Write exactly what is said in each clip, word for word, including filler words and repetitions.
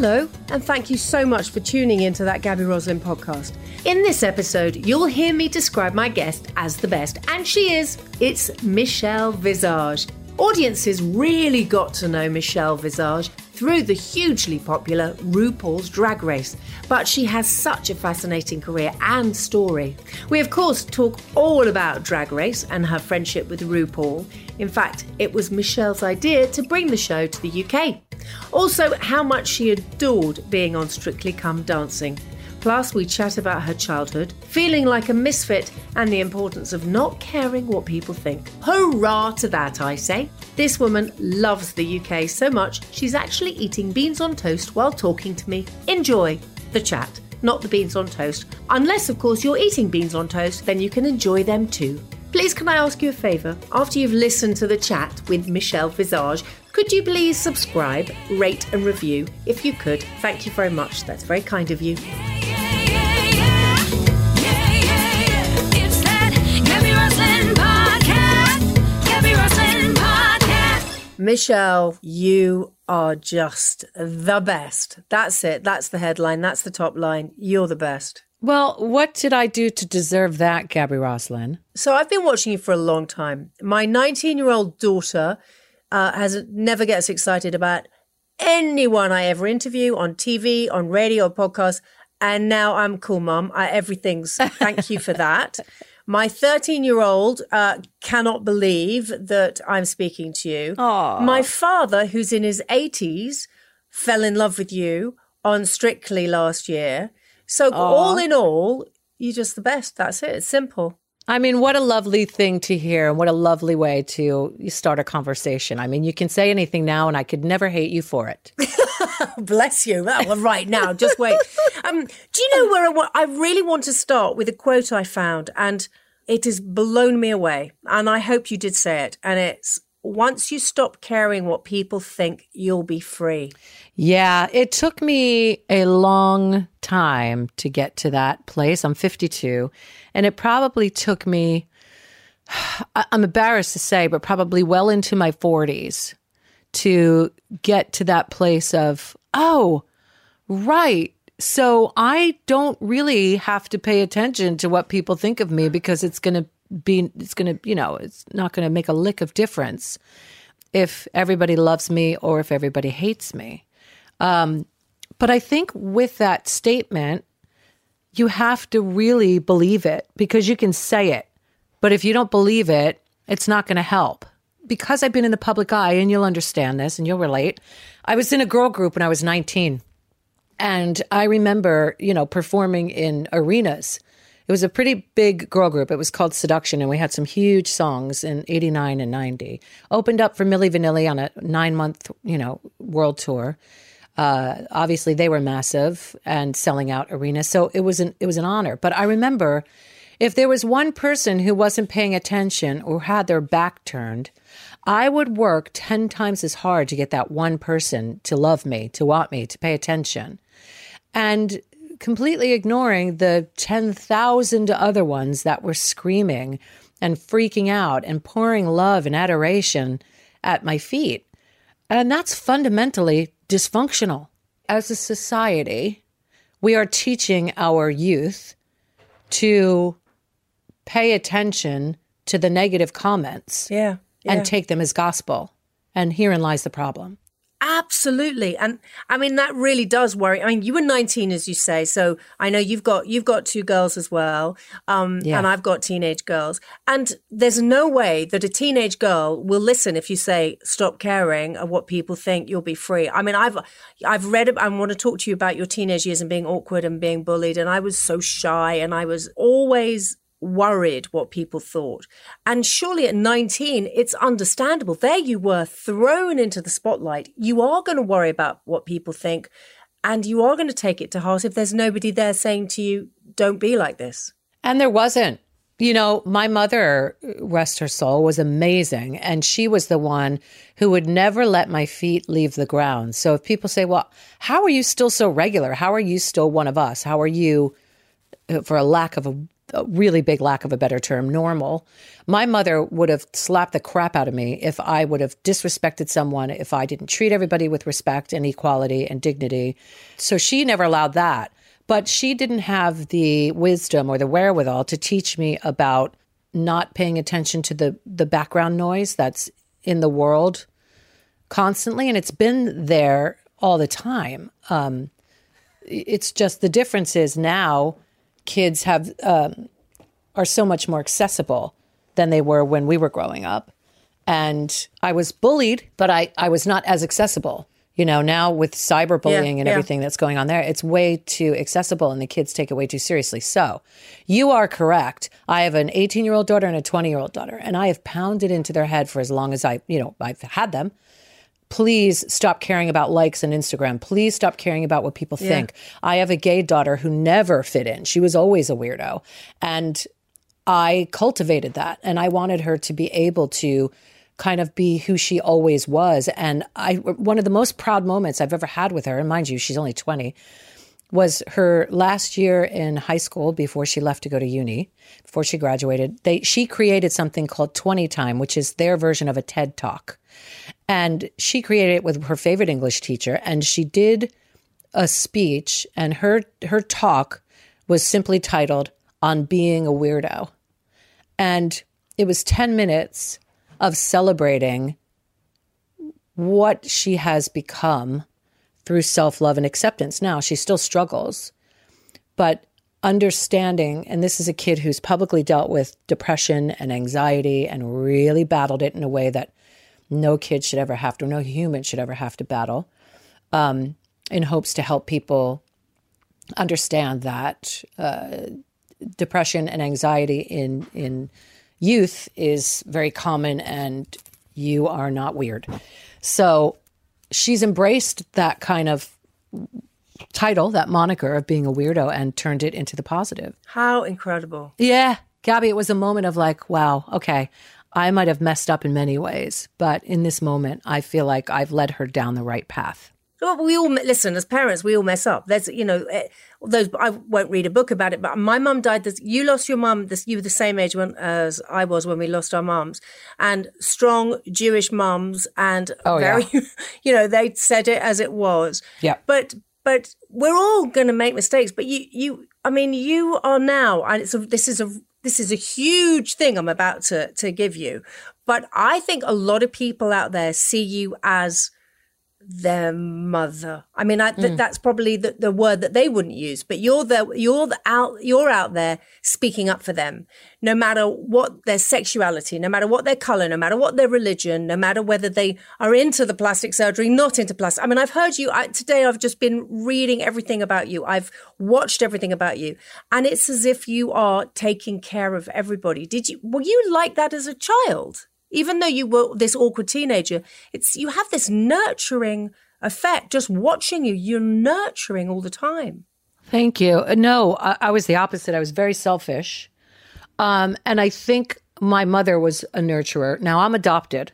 Hello, and thank you so much for tuning into that Gaby Roslin podcast. In this episode, you'll hear me describe my guest as the best, and she is. It's Michelle Visage. Audiences really got to know Michelle Visage through the hugely popular RuPaul's Drag Race, but she has such a fascinating career and story. We, of course, talk all about Drag Race and her friendship with RuPaul. In fact, it was Michelle's idea to bring the show to the U K. Also, how much she adored being on Strictly Come Dancing. Plus, we chat about her childhood, feeling like a misfit, and the importance of not caring what people think. Hurrah to that, I say. This woman loves the U K so much, she's actually eating beans on toast while talking to me. Enjoy the chat, not the beans on toast. Unless, of course, you're eating beans on toast, then you can enjoy them too. Please, can I ask you a favour? After you've listened to the chat with Michelle Visage, could you please subscribe, rate and review? If you could, thank you very much. That's very kind of you. Michelle, you are just the best. That's it. That's the headline. That's the top line. You're the best. Well, what did I do to deserve that, Gaby Roslin? So I've been watching you for a long time. My nineteen-year-old daughter uh, has never gets excited about anyone I ever interview on T V, on radio, or podcast. And now I'm cool, Mum. I, everything's, thank you for that. My thirteen-year-old uh, cannot believe that I'm speaking to you. Aww. My father, who's in his eighties, fell in love with you on Strictly last year. So Aww. All in all, you're just the best. That's it. It's simple. I mean, what a lovely thing to hear, and what a lovely way to start a conversation. I mean, you can say anything now, and I could never hate you for it. Bless you. Well, right now, just wait. Um, do you know where I want? I really want to start with a quote I found, and it has blown me away. And I hope you did say it. And it's, once you stop caring what people think, you'll be free. Yeah, it took me a long time to get to that place. I'm fifty-two, and it probably took me, I'm embarrassed to say, but probably well into my forties to get to that place of, oh, right. So I don't really have to pay attention to what people think of me, because it's going to be, it's going to, you know, it's not going to make a lick of difference if everybody loves me or if everybody hates me. Um, but I think with that statement, you have to really believe it, because you can say it, but if you don't believe it, it's not going to help. Because I've been in the public eye, and you'll understand this and you'll relate. I was in a girl group when I was nineteen. And I remember, you know, performing in arenas. It was a pretty big girl group. It was called Seduction, and we had some huge songs in eighty-nine and ninety. Opened up for Milli Vanilli on a nine-month, you know, world tour. Uh, obviously, they were massive and selling out arenas. So it was an it was an honor. But I remember, if there was one person who wasn't paying attention or had their back turned, I would work ten times as hard to get that one person to love me, to want me, to pay attention. And completely ignoring the ten thousand other ones that were screaming and freaking out and pouring love and adoration at my feet. And that's fundamentally dysfunctional. As a society, we are teaching our youth to pay attention to the negative comments. Yeah. Yeah. And take them as gospel. And herein lies the problem. Absolutely. And I mean, that really does worry. I mean, you were nineteen, as you say. So I know you've got you've got two girls as well. Um, yeah. And I've got teenage girls. And there's no way that a teenage girl will listen if you say, stop caring of what people think, you'll be free. I mean, I've I've read, I want to talk to you about your teenage years and being awkward and being bullied. And I was so shy, and I was always worried what people thought. And surely at nineteen, it's understandable. There you were, thrown into the spotlight. You are going to worry about what people think, and you are going to take it to heart if there's nobody there saying to you, don't be like this. And there wasn't. You know, my mother, rest her soul, was amazing. And she was the one who would never let my feet leave the ground. So if people say, well, how are you still so regular? How are you still one of us? How are you, for a lack of a a really big lack of a better term, normal. My mother would have slapped the crap out of me if I would have disrespected someone, if I didn't treat everybody with respect and equality and dignity. So she never allowed that. But she didn't have the wisdom or the wherewithal to teach me about not paying attention to the, the background noise that's in the world constantly. And it's been there all the time. Um, it's just the difference is now kids have um, are so much more accessible than they were when we were growing up. And I was bullied, but I, I was not as accessible. You know, now with cyberbullying yeah, and yeah. everything that's going on there, it's way too accessible and the kids take it way too seriously. So you are correct. I have an eighteen-year-old daughter and a twenty-year-old daughter, and I have pounded into their head for as long as I, you know, I've had them. Please stop caring about likes on Instagram. Please stop caring about what people Yeah. think. I have a gay daughter who never fit in. She was always a weirdo. And I cultivated that. And I wanted her to be able to kind of be who she always was. And I, one of the most proud moments I've ever had with her, and mind you, she's only twenty, was her last year in high school before she left to go to uni, before she graduated. They, she created something called twenty time, which is their version of a TED Talk. And she created it with her favorite English teacher. And she did a speech, and her her talk was simply titled On Being a Weirdo. And it was ten minutes of celebrating what she has become through self-love and acceptance. Now, she still struggles, but understanding, and this is a kid who's publicly dealt with depression and anxiety and really battled it in a way that no kid should ever have to, no human should ever have to battle, um, in hopes to help people understand that uh, depression and anxiety in in youth is very common and you are not weird. So she's embraced that kind of title, that moniker of being a weirdo, and turned it into the positive. How incredible. Yeah, Gabby, it was a moment of like, wow, okay, I might have messed up in many ways, but in this moment, I feel like I've led her down the right path. Well, we all listen as parents. We all mess up. There's, you know, those. I won't read a book about it, but my mum died. This, you lost your mum. This, you were the same age when, as I was when we lost our mums, and strong Jewish mums, and oh, very, yeah. you know, they said it as it was. Yeah. But but we're all going to make mistakes. But you you, I mean, you are now, and it's a, this is a this is a huge thing I'm about to to give you. But I think a lot of people out there see you as their mother. I mean, I, th- mm. that's probably the, the word that they wouldn't use. But you're the you're the out you're out there speaking up for them, no matter what their sexuality, no matter what their color, no matter what their religion, no matter whether they are into the plastic surgery, not into plastic. I mean, I've heard you I, today. I've just been reading everything about you. I've watched everything about you, and it's as if you are taking care of everybody. Did you? Were you like that as a child? Even though you were this awkward teenager, it's you have this nurturing effect. Just watching you, you're nurturing all the time. Thank you. No, I, I was the opposite. I was very selfish. Um, and I think my mother was a nurturer. Now, I'm adopted.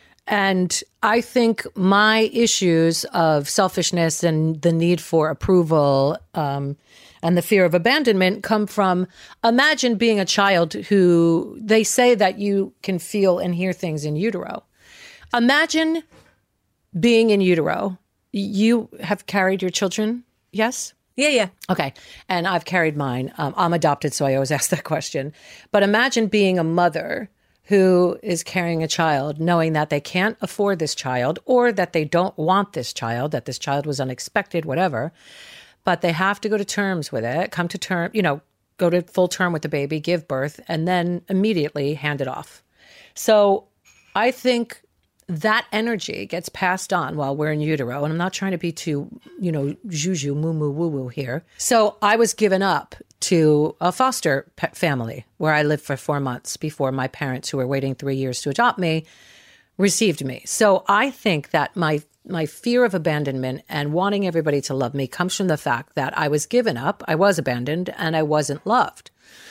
And I think my issues of selfishness and the need for approval um, and the fear of abandonment come from, imagine being a child who they say that you can feel and hear things in utero. Imagine being in utero. You have carried your children, yes? Yeah, yeah. Okay. And I've carried mine. Um, I'm adopted, so I always ask that question. But imagine being a mother who is carrying a child, knowing that they can't afford this child or that they don't want this child, that this child was unexpected, whatever. But they have to go to terms with it, come to term, you know, go to full term with the baby, give birth, and then immediately hand it off. So I think that energy gets passed on while we're in utero. And I'm not trying to be too, you know, juju, moo moo, woo woo here. So I was given up to a foster pet family where I lived for four months before my parents, who were waiting three years to adopt me, received me. So I think that my my fear of abandonment and wanting everybody to love me comes from the fact that I was given up, I was abandoned, and I wasn't loved.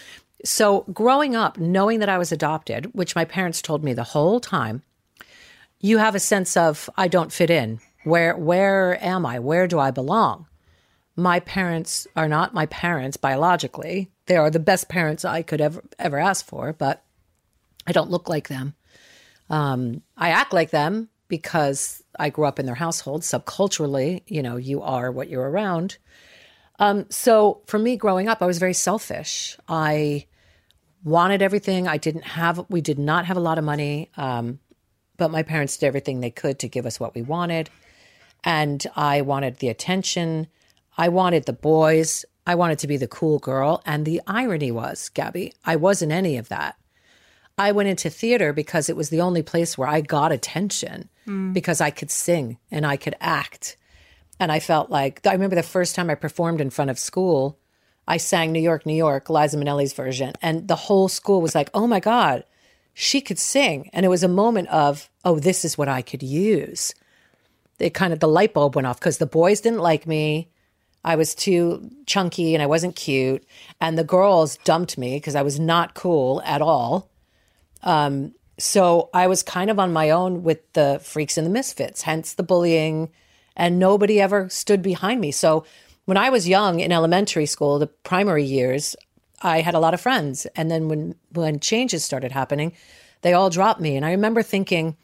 So growing up, knowing that I was adopted, which my parents told me the whole time, you have a sense of, I don't fit in. Where where am I? Where do I belong? My parents are not my parents biologically. They are the best parents I could ever ever ask for, but I don't look like them. Um, I act like them because I grew up in their household. Subculturally, you know, you are what you're around. Um, so for me growing up, I was very selfish. I wanted everything. I didn't have, we did not have a lot of money, um, but my parents did everything they could to give us what we wanted. And I wanted the attention. I wanted the boys. I wanted to be the cool girl. And the irony was, Gabby, I wasn't any of that. I went into theater because it was the only place where I got attention mm. because I could sing and I could act. And I felt like, I remember the first time I performed in front of school, I sang New York, New York, Liza Minnelli's version. And the whole school was like, oh my God, she could sing. And it was a moment of, oh, this is what I could use. It kind of, the light bulb went off because the boys didn't like me. I was too chunky and I wasn't cute. And the girls dumped me because I was not cool at all. Um, so I was kind of on my own with the freaks and the misfits, hence the bullying, and nobody ever stood behind me. So when I was young in elementary school, the primary years, I had a lot of friends. And then when, when changes started happening, they all dropped me. And I remember thinking,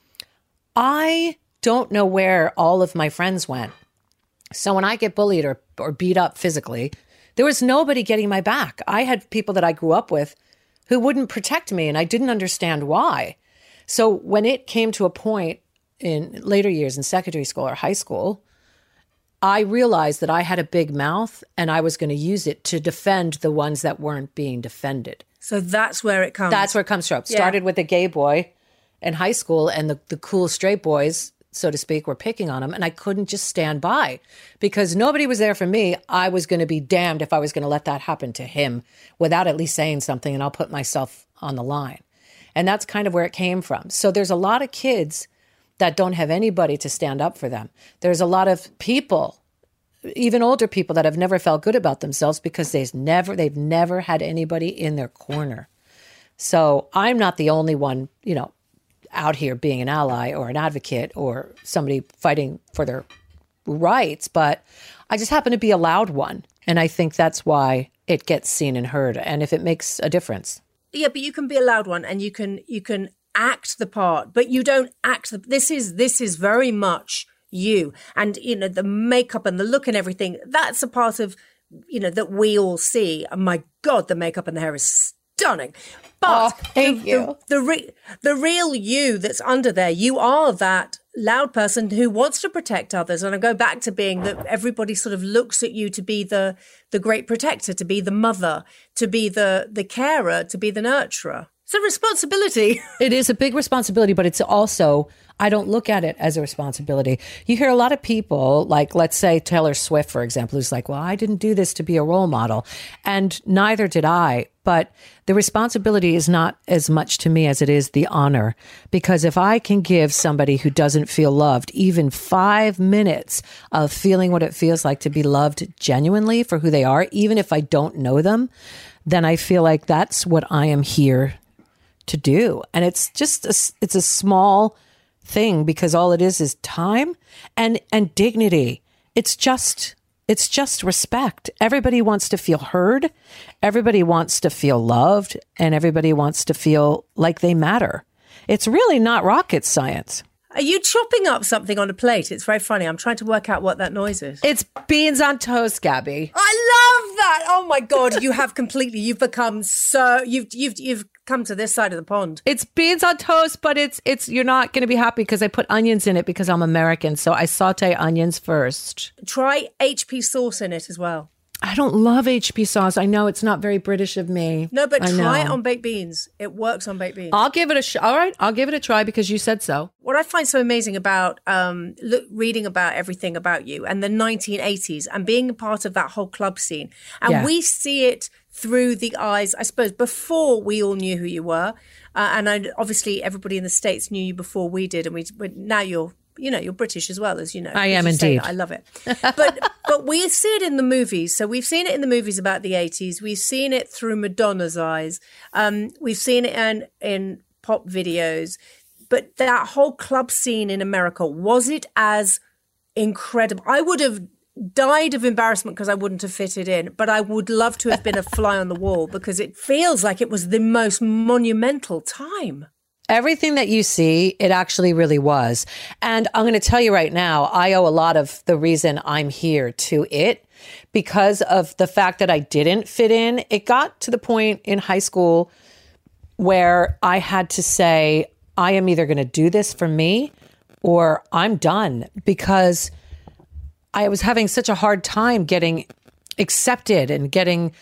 I don't know where all of my friends went. So when I get bullied or, or beat up physically, there was nobody getting my back. I had people that I grew up with who wouldn't protect me, and I didn't understand why. So when it came to a point in later years in secondary school or high school, I realized that I had a big mouth and I was going to use it to defend the ones that weren't being defended. So that's where it comes. That's where it comes from. Yeah. Started with a gay boy in high school, and the, the cool straight boys, so to speak, were picking on him, and I couldn't just stand by because nobody was there for me. I was going to be damned if I was going to let that happen to him without at least saying something, and I'll put myself on the line. And that's kind of where it came from. So there's a lot of kids that don't have anybody to stand up for them. There's a lot of people, even older people, that have never felt good about themselves because they've never, they've never had anybody in their corner. So I'm not the only one, you know, out here being an ally or an advocate or somebody fighting for their rights, but I just happen to be a loud one. And I think that's why it gets seen and heard. And if it makes a difference. Yeah, but you can be a loud one and you can, you can act the part, but you don't act the, this is, this is very much you. And, you know, the makeup and the look and everything, that's a part of, you know, that we all see. And my God, the makeup and the hair is stunning. But oh, thank the, you. The, the, re- the real you that's under there, you are that loud person who wants to protect others. And I go back to being that everybody sort of looks at you to be the the great protector, to be the mother, to be the the carer, to be the nurturer. It's a responsibility. It is a big responsibility, but it's also, I don't look at it as a responsibility. You hear a lot of people, like, let's say Taylor Swift, for example, who's like, well, I didn't do this to be a role model. And neither did I. But the responsibility is not as much to me as it is the honor. Because if I can give somebody who doesn't feel loved even five minutes of feeling what it feels like to be loved genuinely for who they are, even if I don't know them, then I feel like that's what I am here to do. And it's just, a, it's a small thing because all it is is time and, and dignity. It's just, it's just respect. Everybody wants to feel heard. Everybody wants to feel loved, and everybody wants to feel like they matter. It's really not rocket science. Are you chopping up something on a plate? It's very funny. I'm trying to work out what that noise is. It's beans on toast, Gabby. I love that. Oh my God, you have completely, you've become so, you've, you've, you've come to this side of the pond. It's beans on toast, but it's, it's, you're not going to be happy because I put onions in it because I'm American. So I saute onions first. Try H P sauce in it as well. I don't love H P sauce. I know it's not very British of me. No, but I try know. it on baked beans. It works on baked beans. I'll give it a sh- all right. I'll give it a try because you said so. What I find so amazing about um, look, reading about everything about you and the nineteen eighties and being a part of that whole club scene, and Yeah. we see it through the eyes, I suppose, before we all knew who you were, uh, and I, obviously everybody in the States knew you before we did, and we now you're. You know, you're British as well, as you know. I am indeed. I love it. But but we see it in the movies. So we've seen it in the movies about the eighties. We've seen it through Madonna's eyes. Um, we've seen it in, in pop videos. But that whole club scene in America, was it as incredible? I would have died of embarrassment because I wouldn't have fitted in, but I would love to have been a fly on the wall because it feels like it was the most monumental time. Everything that you see, it actually really was. And I'm going to tell you right now, I owe a lot of the reason I'm here to it because of the fact that I didn't fit in. It got to the point in high school where I had to say, I am either going to do this for me or I'm done, because I was having such a hard time getting accepted and getting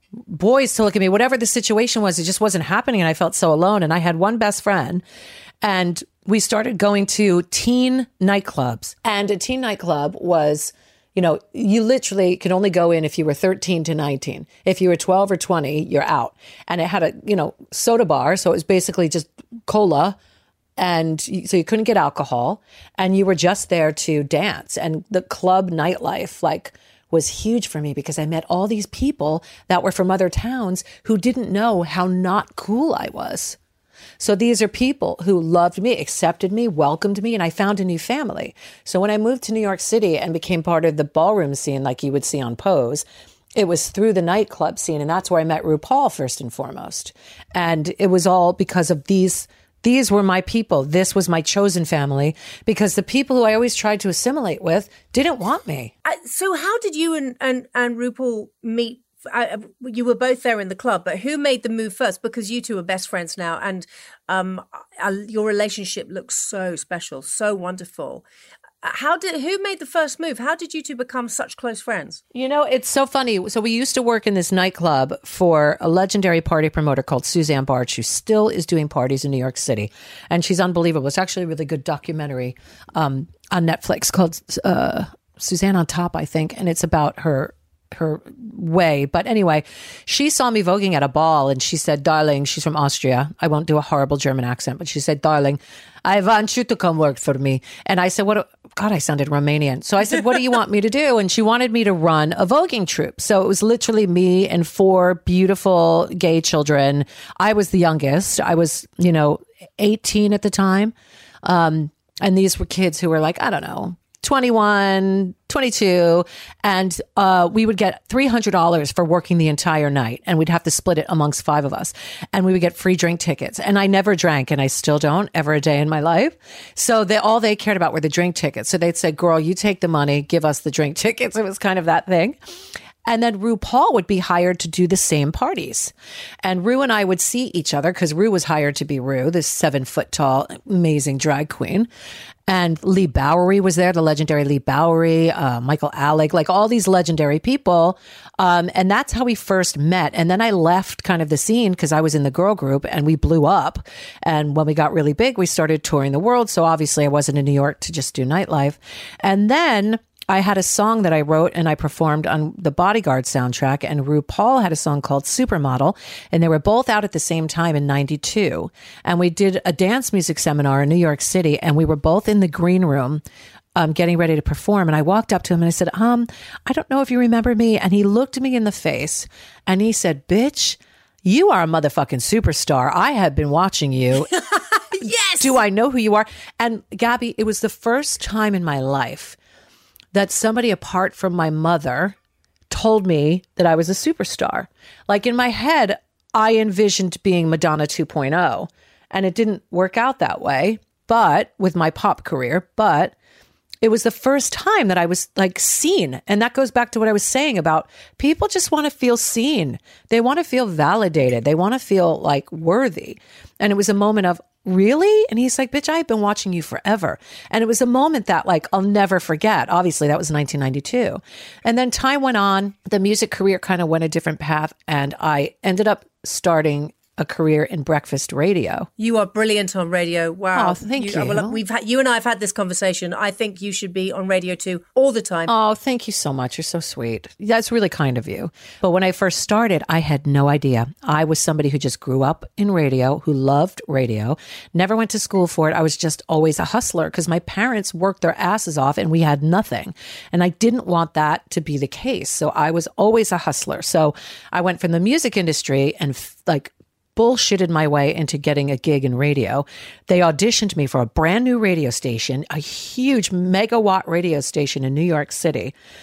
boys to look at me. Whatever the situation was, it just wasn't happening. And I felt so alone. And I had one best friend, and we started going to teen nightclubs. And a teen nightclub was, you know, you literally could only go in if you were thirteen to nineteen. If you were twelve or twenty, you're out. And it had a, you know, soda bar. So it was basically just cola. And so you couldn't get alcohol, and you were just there to dance. And the club nightlife, like, was huge for me because I met all these people that were from other towns who didn't know how not cool I was. So these are people who loved me, accepted me, welcomed me, and I found a new family. So when I moved to New York City and became part of the ballroom scene, like you would see on Pose, it was through the nightclub scene. And that's where I met RuPaul first and foremost. And it was all because of these These were my people. This was my chosen family, because the people who I always tried to assimilate with didn't want me. Uh, so how did you and, and, and RuPaul meet? Uh, you were both there in the club, but who made the move first? Because you two are best friends now, and um, uh, your relationship looks so special, so wonderful. How did, who made the first move? How did you two become such close friends? You know, it's so funny. So we used to work in this nightclub for a legendary party promoter called Suzanne Bartsch, who still is doing parties in New York City. And she's unbelievable. It's actually a really good documentary um, on Netflix called uh, Suzanne on Top, I think. And it's about her her way. But anyway, she saw me voguing at a ball, and she said, darling, she's from Austria. I won't do a horrible German accent, but she said, darling, I want you to come work for me. And I said, what? God, I sounded Romanian. So I said, what do you want me to do? And she wanted me to run a voguing troupe. So it was literally me and four beautiful gay children. I was the youngest. I was, you know, eighteen at the time. Um, and these were kids who were like, I don't know, twenty-one, twenty-two, and uh, we would get three hundred dollars for working the entire night, and we'd have to split it amongst five of us, and we would get free drink tickets. And I never drank, and I still don't ever a day in my life. So they, all they cared about were the drink tickets. So they'd say, girl, you take the money, give us the drink tickets. It was kind of that thing. And then RuPaul would be hired to do the same parties. And Ru and I would see each other because Ru was hired to be Ru, this seven foot tall, amazing drag queen. And Lee Bowery was there, the legendary Lee Bowery, uh, Michael Alec, like all these legendary people. Um, and that's how we first met. And then I left kind of the scene because I was in the girl group, and we blew up. And when we got really big, we started touring the world. So obviously I wasn't in New York to just do nightlife. And then I had a song that I wrote and I performed on the Bodyguard soundtrack, and RuPaul had a song called Supermodel, and they were both out at the same time in ninety-two. And we did a dance music seminar in New York City, and we were both in the green room um, getting ready to perform. And I walked up to him and I said, um, I don't know if you remember me. And he looked me in the face and he said, bitch, you are a motherfucking superstar. I have been watching you. Yes. Do I know who you are? And Gabby, it was the first time in my life that somebody apart from my mother told me that I was a superstar. Like in my head, I envisioned being Madonna two point oh, and it didn't work out that way, but with my pop career, but it was the first time that I was like seen. And that goes back to what I was saying about people just want to feel seen. They want to feel validated. They want to feel like worthy. And it was a moment of, really? And he's like, bitch, I've been watching you forever. And it was a moment that like, I'll never forget. Obviously that was nineteen ninety-two. And then time went on, the music career kind of went a different path. And I ended up starting a career in breakfast radio. You are brilliant on radio. Wow. Oh, thank you. you. Well, we've had, you and I have had this conversation. I think you should be on radio too all the time. Oh, thank you so much. You're so sweet. That's really kind of you. But when I first started, I had no idea. I was somebody who just grew up in radio, who loved radio, never went to school for it. I was just always a hustler because my parents worked their asses off and we had nothing. And I didn't want that to be the case. So I was always a hustler. So I went from the music industry and like bullshitted my way into getting a gig in radio. They auditioned me for a brand new radio station, a huge megawatt radio station in New York City.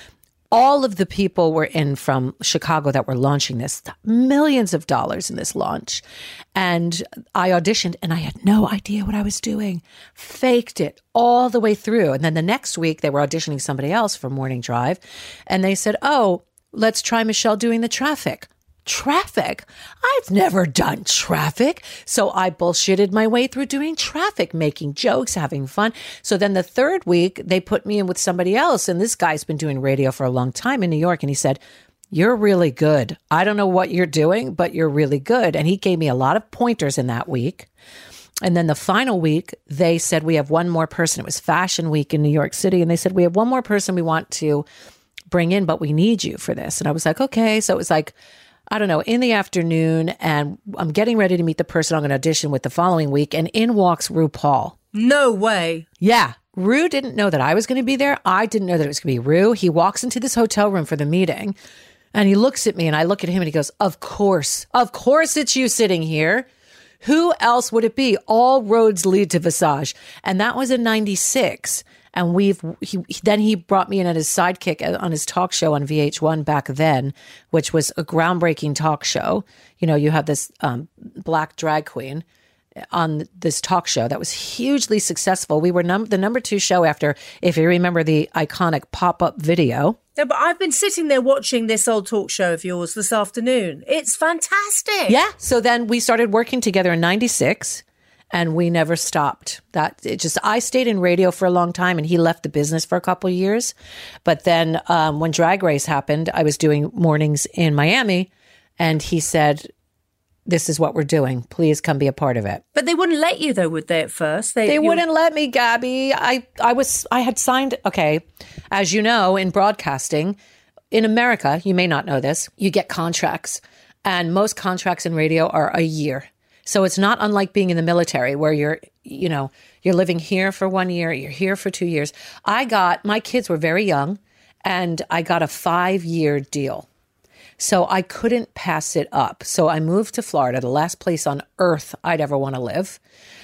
all of the people were in from Chicago that were launching this, millions of dollars in this launch. And I auditioned and I had no idea what I was doing. Faked it all the way through. And then the next week they were auditioning somebody else for Morning Drive. And they said, oh, let's try Michelle doing the traffic. Traffic? I've never done traffic. So I bullshitted my way through doing traffic, making jokes, having fun. So then the third week, they put me in with somebody else. And this guy's been doing radio for a long time in New York. And he said, you're really good. I don't know what you're doing, but you're really good. And he gave me a lot of pointers in that week. And then the final week, they said, we have one more person. It was Fashion Week in New York City. And they said, we have one more person we want to bring in, but we need you for this. And I was like, okay. So it was like, I don't know, in the afternoon, and I'm getting ready to meet the person I'm going to audition with the following week, and in walks RuPaul. No way. Yeah. Ru didn't know that I was going to be there. I didn't know that it was going to be Ru. He walks into this hotel room for the meeting, and he looks at me, and I look at him, and he goes, of course. Of course it's you sitting here. Who else would it be? All roads lead to Visage. And that was in ninety-six. And we've he, then he brought me in as his sidekick on his talk show on V H one back then, which was a groundbreaking talk show. You know, you have this um, black drag queen on this talk show that was hugely successful. We were num- the number two show after, if you remember the iconic pop-up video. Yeah, but I've been sitting there watching this old talk show of yours this afternoon. It's fantastic. Yeah. So then we started working together in ninety-six. And we never stopped. That it just I stayed in radio for a long time, and he left the business for a couple of years. But then um, when Drag Race happened, I was doing mornings in Miami, and he said, "This is what we're doing. Please come be a part of it." But they wouldn't let you, though, would they? At first, they, they wouldn't let me, Gabby. I I was I had signed. Okay, as you know, in broadcasting in America, you may not know this. You get contracts, and most contracts in radio are a year. So it's not unlike being in the military where you're, you know, you're living here for one year, you're here for two years. I got, my kids were very young, and I got a five-year deal. So I couldn't pass it up. So I moved to Florida, the last place on earth I'd ever want to live.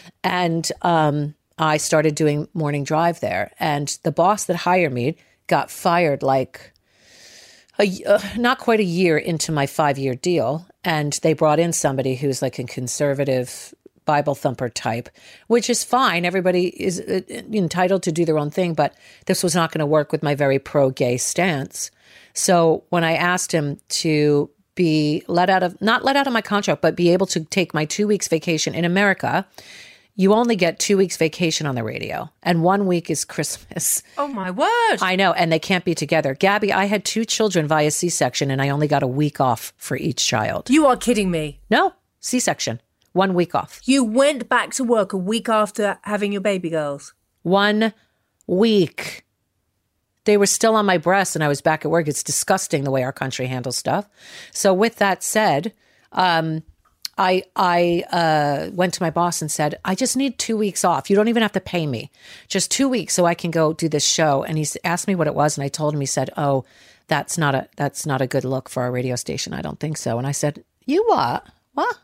And um, I started doing Morning Drive there. And the boss that hired me got fired like a, uh, not quite a year into my five-year deal. And they brought in somebody who's like a conservative Bible thumper type, which is fine. Everybody is entitled to do their own thing, but this was not going to work with my very pro-gay stance. So when I asked him to be let out of, not let out of my contract, but be able to take my two weeks vacation in America, you only get two weeks vacation on the radio, and one week is Christmas. Oh, my word. I know, and they can't be together. Gabby, I had two children via C-section, and I only got a week off for each child. You are kidding me. No, C-section. One week off. You went back to work a week after having your baby girls? One week. They were still on my breast, and I was back at work. It's disgusting the way our country handles stuff. So with that said, um... I I uh, went to my boss and said, I just need two weeks off. You don't even have to pay me. Just two weeks so I can go do this show. And he asked me what it was. And I told him, he said, oh, that's not a that's not a good look for our radio station. I don't think so. And I said, you what? What?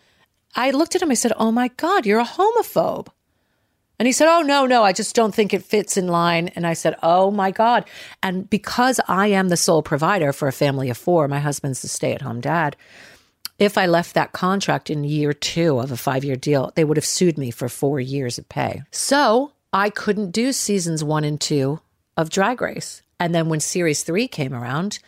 I looked at him. I said, oh, my God, you're a homophobe. And he said, oh, no, no, I just don't think it fits in line. And I said, oh, my God. And because I am the sole provider for a family of four, my husband's the stay-at-home dad. If I left that contract in year two of a five-year deal, they would have sued me for four years of pay. So I couldn't do seasons one and two of Drag Race. And then when series three came around,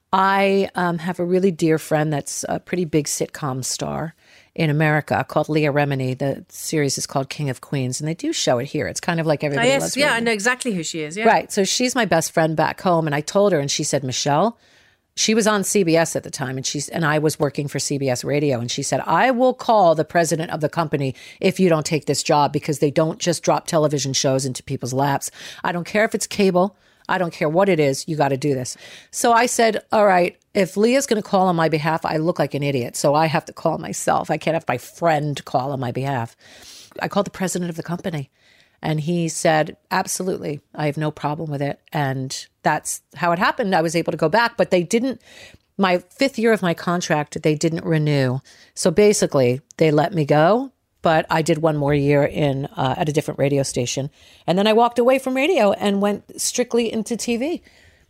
I um, have a really dear friend that's a pretty big sitcom star in America called Leah Remini. The series is called King of Queens, and they do show it here. It's kind of like Everybody oh, yes, Loves yeah, Raymond. I know exactly who she is. Yeah. Right. So she's my best friend back home, and I told her, and she said, Michelle, she was on C B S at the time, and she's and I was working for C B S Radio, and she said, I will call the president of the company if you don't take this job, because they don't just drop television shows into people's laps. I don't care if it's cable. I don't care what it is. You got to do this. So I said, all right, if Leah's going to call on my behalf, I look like an idiot. So I have to call myself. I can't have my friend call on my behalf. I called the president of the company, and he said, absolutely, I have no problem with it. And that's how it happened. I was able to go back, but they didn't, my fifth year of my contract, they didn't renew. So basically they let me go, but I did one more year in uh, at a different radio station. And then I walked away from radio and went strictly into T V.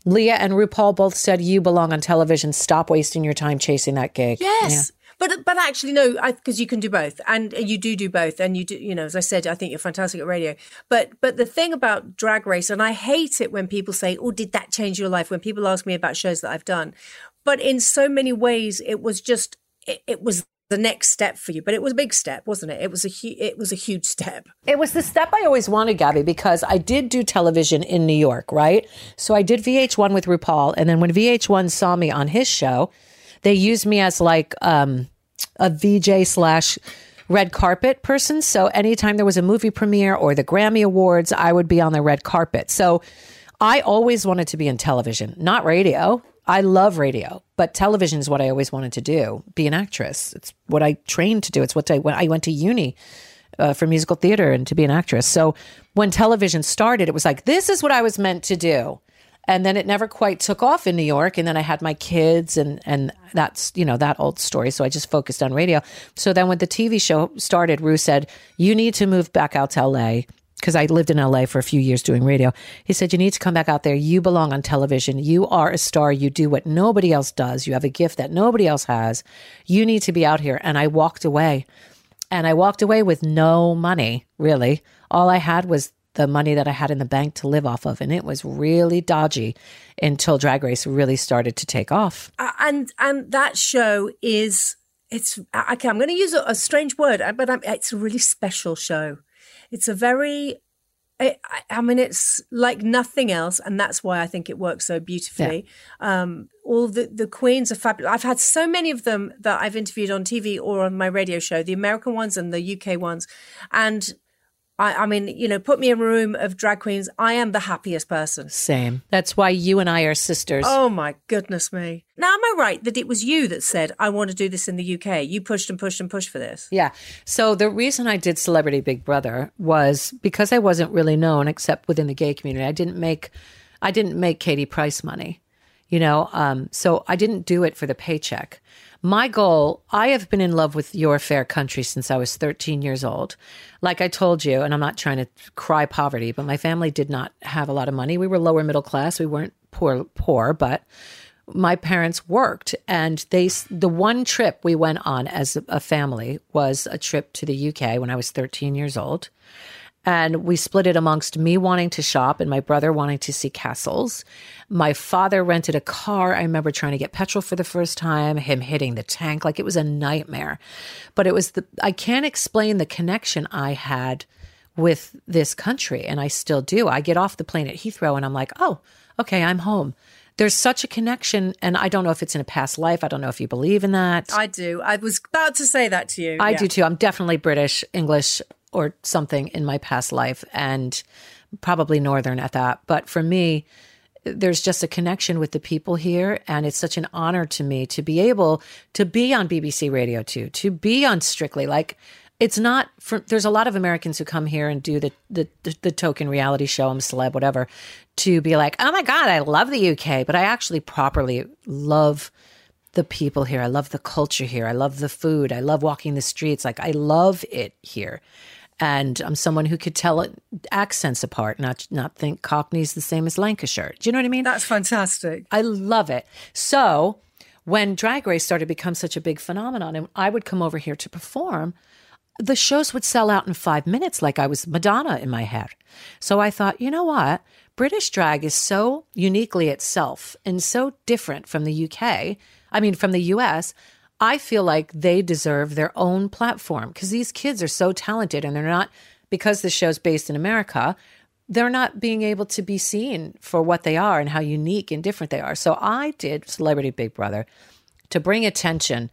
Leah and RuPaul both said you belong on television. Stop wasting your time chasing that gig. Yes. Yeah. But but actually, no, because you can do both. And you do do both. And you do, you know, as I said, I think you're fantastic at radio. But but the thing about Drag Race, and I hate it when people say, oh, did that change your life? When people ask me about shows that I've done. But in so many ways, it was just, it, it was the next step for you. But it was a big step, wasn't it? It was a hu- it was a huge step. It was the step I always wanted, Gabby, because I did do television in New York, right? So I did V H one with RuPaul. And then when V H one saw me on his show, they used me as like um, a V J slash red carpet person. So anytime there was a movie premiere or the Grammy Awards, I would be on the red carpet. So I always wanted to be in television, not radio. I love radio, but television is what I always wanted to do, be an actress. It's what I trained to do. It's what I went, I went to uni uh, for musical theater and to be an actress. So when television started, it was like, this is what I was meant to do. And then it never quite took off in New York. And then I had my kids and, and that's, you know, that old story. So I just focused on radio. So then when the T V show started, Ru said, you need to move back out to L A because I lived in L A for a few years doing radio. He said, you need to come back out there. You belong on television. You are a star. You do what nobody else does. You have a gift that nobody else has. You need to be out here. And I walked away. And I walked away with no money, really. All I had was the money that I had in the bank to live off of. And it was really dodgy until Drag Race really started to take off. Uh, and and that show is, it's, okay, I'm going to use a, a strange word, but I'm, it's a really special show. It's a very, I, I mean, it's like nothing else. And that's why I think it works so beautifully. Yeah. Um, all the, the queens are fabulous. I've had so many of them that I've interviewed on T V or on my radio show, the American ones and the U K ones. And I, I mean, you know, put me in a room of drag queens. I am the happiest person. Same. That's why you and I are sisters. Oh, my goodness me. Now, am I right that it was you that said, I want to do this in the U K? You pushed and pushed and pushed for this. Yeah. So the reason I did Celebrity Big Brother was because I wasn't really known except within the gay community. I didn't make, I didn't make Katie Price money, you know, um, so I didn't do it for the paycheck. My goal, I have been in love with Your Fair Country since I was thirteen years old. Like I told you, and I'm not trying to cry poverty, but my family did not have a lot of money. We were lower middle class. We weren't poor, poor, but my parents worked. And they, the one trip we went on as a family was a trip to the U K when I was thirteen years old. And we split it amongst me wanting to shop and my brother wanting to see castles. My father rented a car. I remember trying to get petrol for the first time, him hitting the tank. Like it was a nightmare. But it was the, I can't explain the connection I had with this country. And I still do. I get off the plane at Heathrow and I'm like, oh, okay, I'm home. There's such a connection. And I don't know if it's in a past life. I don't know if you believe in that. I do. I was about to say that to you. I yeah. do too. I'm definitely British, English, or something in my past life, and probably Northern at that. But for me, there's just a connection with the people here. And it's such an honor to me to be able to be on B B C Radio two, to be on Strictly. Like, it's not for, there's a lot of Americans who come here and do the, the, the, the token reality show, I'm a celeb, whatever, to be like, oh my God, I love the U K. But I actually properly love the people here. I love the culture here. I love the food. I love walking the streets. Like, I love it here. And I'm someone who could tell accents apart, not not think Cockney's the same as Lancashire. Do you know what I mean? That's fantastic. I love it. So when Drag Race started to become such a big phenomenon and I would come over here to perform, the shows would sell out in five minutes like I was Madonna in my head. So I thought, you know what? British drag is so uniquely itself and so different from the U K, I mean, from the U S, I feel like they deserve their own platform because these kids are so talented and they're not, because the show's based in America, they're not being able to be seen for what they are and how unique and different they are. So I did Celebrity Big Brother to bring attention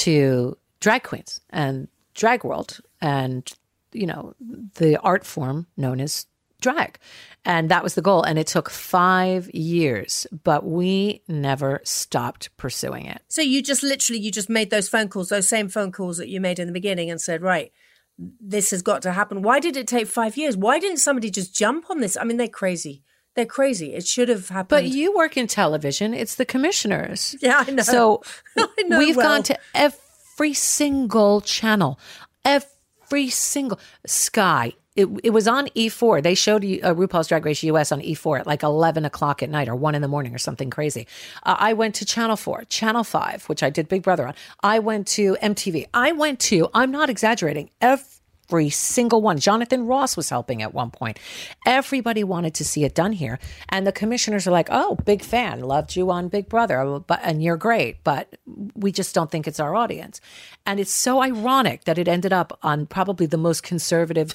to drag queens and drag world and, you know, the art form known as drag. And that was the goal. And it took five years, but we never stopped pursuing it. So you just literally, you just made those phone calls, those same phone calls that you made in the beginning and said, right, this has got to happen. Why did it take five years? Why didn't somebody just jump on this? I mean, they're crazy. They're crazy. It should have happened. But you work in television. It's the commissioners. Yeah, I know. So I know we've well. gone to every single channel, every single Sky, it, it was on E four. They showed uh, RuPaul's Drag Race U S on E four at like eleven o'clock at night or one in the morning or something crazy. Uh, I went to Channel four, Channel five, which I did Big Brother on. I went to M T V. I went to, I'm not exaggerating, every Every single one. Jonathan Ross was helping at one point. Everybody wanted to see it done here. And the commissioners are like, oh, big fan. Loved you on Big Brother. But, and you're great. But we just don't think it's our audience. And it's so ironic that it ended up on probably the most conservative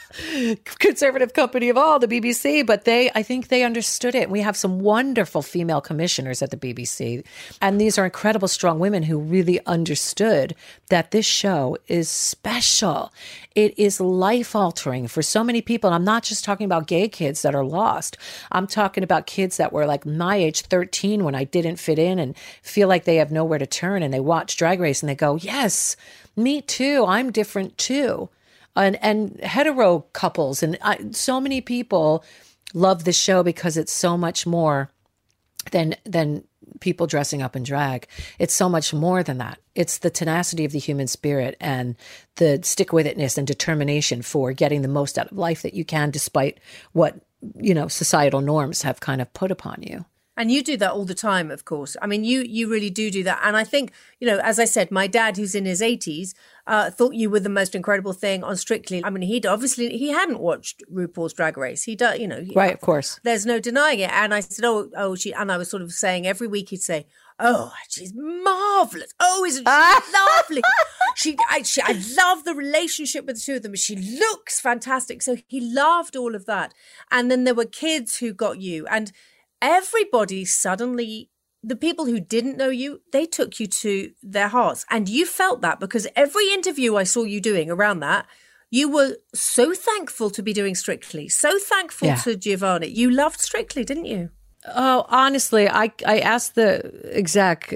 conservative company of all, the B B C, but they, I think they understood it. We have some wonderful female commissioners at the B B C, and these are incredible, strong women who really understood that this show is special. It is life-altering for so many people, and I'm not just talking about gay kids that are lost. I'm talking about kids that were like my age, thirteen, when I didn't fit in and feel like they have nowhere to turn, and they watch Drag Race and they go, yes, me too, I'm different too. And, and hetero couples. And I, so many people love this show because it's so much more than than people dressing up in drag. It's so much more than that. It's the tenacity of the human spirit and the stick-with-itness and determination for getting the most out of life that you can, despite what, you know, societal norms have kind of put upon you. And you do that all the time, of course. I mean, you you really do do that. And I think, you know, as I said, my dad, who's in his eighties, uh, thought you were the most incredible thing on Strictly. I mean, he'd obviously, he hadn't watched RuPaul's Drag Race. He does, you know. He, right, of course. There's no denying it. And I said, oh, oh, she, and I was sort of saying every week he'd say, oh, she's marvelous. Oh, isn't she lovely? She I, she, I love the relationship with the two of them. She looks fantastic. So he loved all of that. And then there were kids who got you. And everybody suddenly, the people who didn't know you, they took you to their hearts. And you felt that because every interview I saw you doing around that, you were so thankful to be doing Strictly, so thankful yeah. to Giovanni. You loved Strictly, didn't you? Oh, honestly, I, I asked the exec,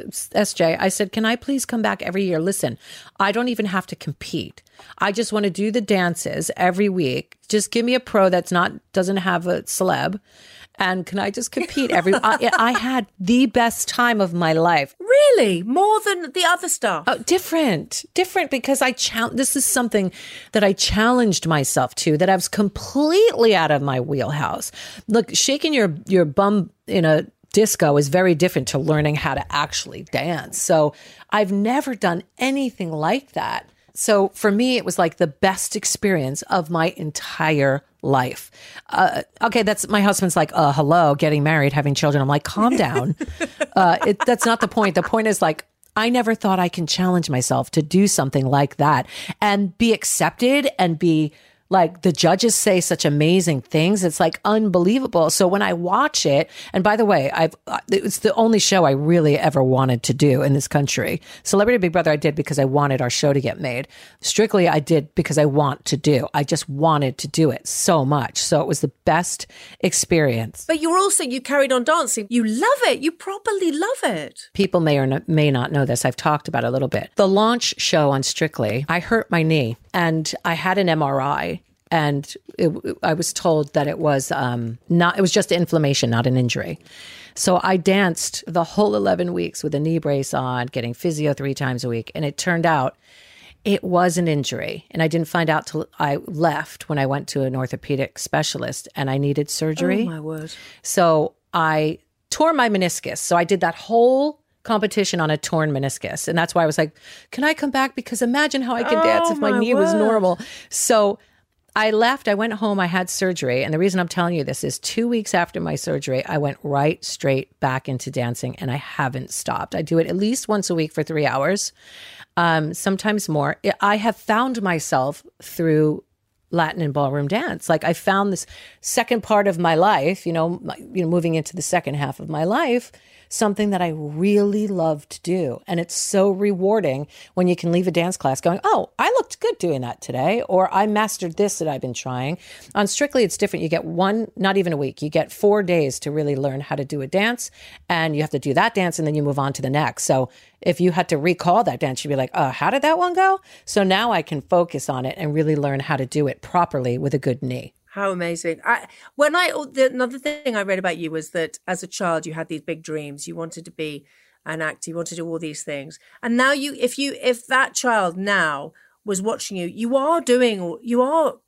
S J, I said, can I please come back every year? Listen, I don't even have to compete. I just want to do the dances every week. Just give me a pro that's not, doesn't have a celeb. And can I just compete every? I, I had the best time of my life. Really, more than the other stuff. Oh, different, different because I challenge. This is something that I challenged myself to. That I was completely out of my wheelhouse. Look, shaking your your bum in a disco is very different to learning how to actually dance. So I've never done anything like that. So for me, it was like the best experience of my entire life. Uh, okay, that's my husband's like, uh, hello, getting married, having children. I'm like, calm down. uh, it, that's not the point. The point is like, I never thought I can challenge myself to do something like that and be accepted and be like, the judges say such amazing things. It's like unbelievable. So when I watch it, and by the way, I've, it's the only show I really ever wanted to do in this country. Celebrity Big Brother I did because I wanted our show to get made. Strictly I did because I want to do. I just wanted to do it so much. So it was the best experience. But you're also, you carried on dancing. You love it. You properly love it. People may or not, may not know this. I've talked about it a little bit. The launch show on Strictly, I hurt my knee and I had an M R I. And it, I was told that it was um, not, it was just inflammation, not an injury. So I danced the whole eleven weeks with a knee brace on, getting physio three times a week. And it turned out it was an injury. And I didn't find out till I left when I went to an orthopedic specialist and I needed surgery. Oh, my word. So I tore my meniscus. So I did that whole competition on a torn meniscus. And that's why I was like, can I come back? Because imagine how I can oh, dance if my, my knee word. was normal. So I left, I went home, I had surgery. And the reason I'm telling you this is two weeks after my surgery, I went right straight back into dancing and I haven't stopped. I do it at least once a week for three hours, um, sometimes more. I have found myself through Latin and ballroom dance. Like I found this second part of my life, you know, my, you know, moving into the second half of my life, something that I really love to do. And it's so rewarding when you can leave a dance class going, oh, I looked good doing that today, or I mastered this that I've been trying. On Strictly, it's different. You get one, not even a week, you get four days to really learn how to do a dance, and you have to do that dance and then you move on to the next. So if you had to recall that dance, you'd be like, oh, how did that one go? So now I can focus on it and really learn how to do it properly with a good knee. How amazing. I, when I, the, another thing I read about you was that as a child, you had these big dreams. You wanted to be an actor. You wanted to do all these things. And now you, if you, if that child now was watching you, you are doing, you are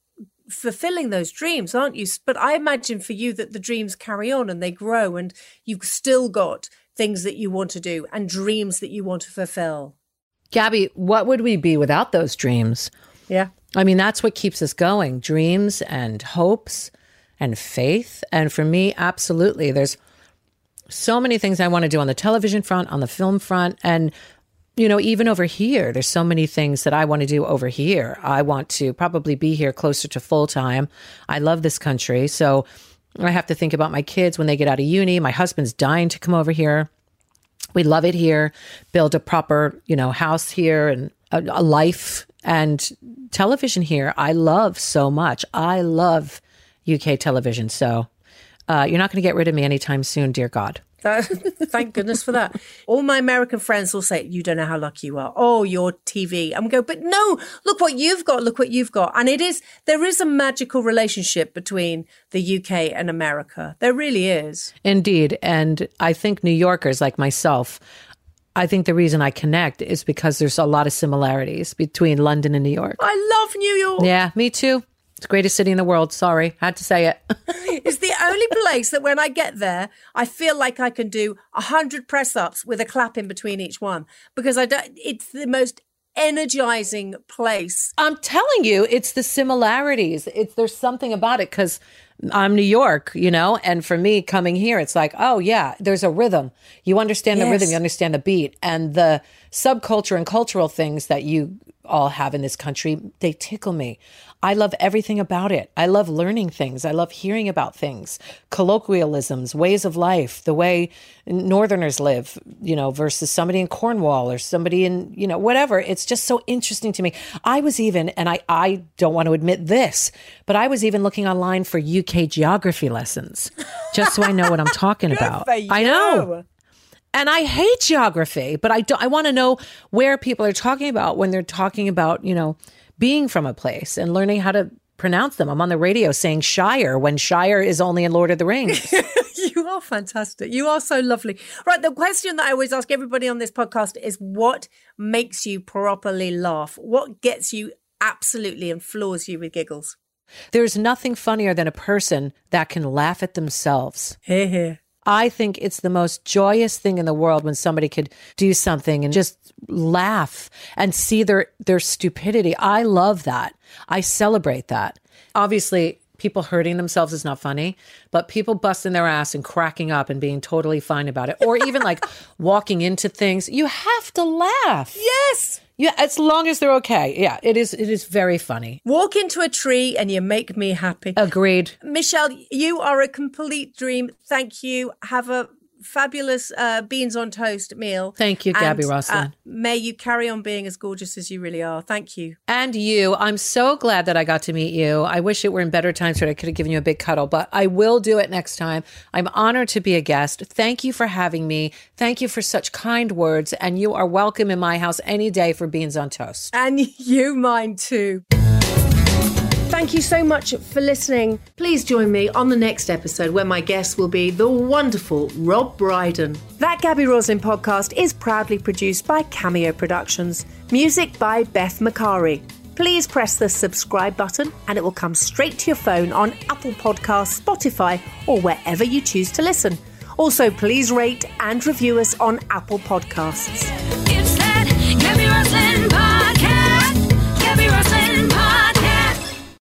fulfilling those dreams, aren't you? But I imagine for you that the dreams carry on and they grow and you've still got things that you want to do and dreams that you want to fulfill. Gabby, what would we be without those dreams? Yeah. I mean, that's what keeps us going. Dreams and hopes and faith. And for me, absolutely. There's so many things I want to do on the television front, on the film front. And, you know, even over here, there's so many things that I want to do over here. I want to probably be here closer to full time. I love this country. So I have to think about my kids when they get out of uni. My husband's dying to come over here. We love it here, build a proper, you know, house here and a, a life and television here. I love so much. I love U K television. So uh, you're not going to get rid of me anytime soon, dear God. Thank goodness for that. All my American friends will say, you don't know how lucky you are. Oh, your T V. I'm going, but no, look what you've got. Look what you've got. And it is, there is a magical relationship between the U K and America. There really is. Indeed. And I think New Yorkers like myself, I think the reason I connect is because there's a lot of similarities between London and New York. I love New York. Yeah, me too. It's the greatest city in the world. Sorry, had to say it. It's the only place that when I get there, I feel like I can do a hundred press ups with a clap in between each one because I don't. It's the most energizing place. I'm telling you, it's the similarities. It's there's something about it because I'm New York, you know, and for me coming here, it's like, oh yeah, there's a rhythm. You understand the Yes. rhythm, you understand the beat, and the subculture and cultural things that you all have in this country, they tickle me. I love everything about it. I love learning things. I love hearing about things, colloquialisms, ways of life, the way Northerners live, you know, versus somebody in Cornwall or somebody in, you know, whatever. It's just so interesting to me. I was even, and I, I don't want to admit this, but I was even looking online for U K geography lessons, just so I know what I'm talking about. I know. And I hate geography, but I do, I want to know where people are talking about when they're talking about, you know, being from a place and learning how to pronounce them. I'm on the radio saying Shire when Shire is only in Lord of the Rings. You are fantastic. You are so lovely. Right. The question that I always ask everybody on this podcast is what makes you properly laugh? What gets you absolutely and floors you with giggles? There's nothing funnier than a person that can laugh at themselves. Hear, hear. I think it's the most joyous thing in the world when somebody could do something and just laugh and see their, their stupidity. I love that. I celebrate that. Obviously, people hurting themselves is not funny, but people busting their ass and cracking up and being totally fine about it, or even like walking into things, you have to laugh. Yes. Yeah, as long as they're okay. Yeah, it is. It is very funny. Walk into a tree and you make me happy. Agreed. Michelle, you are a complete dream. Thank you. Have a fabulous uh, beans on toast meal. Thank you, Gabby and, Roslin. Uh, may you carry on being as gorgeous as you really are. Thank you. And you. I'm so glad that I got to meet you. I wish it were in better times so I could have given you a big cuddle, but I will do it next time. I'm honored to be a guest. Thank you for having me. Thank you for such kind words. And you are welcome in my house any day for beans on toast. And you mine too. Thank you so much for listening. Please join me on the next episode where my guest will be the wonderful Rob Brydon. That Gabby Roslin podcast is proudly produced by Cameo Productions. Music by Beth Macari. Please press the subscribe button and it will come straight to your phone on Apple Podcasts, Spotify, or wherever you choose to listen. Also, please rate and review us on Apple Podcasts. It's that Gabby Roslin podcast.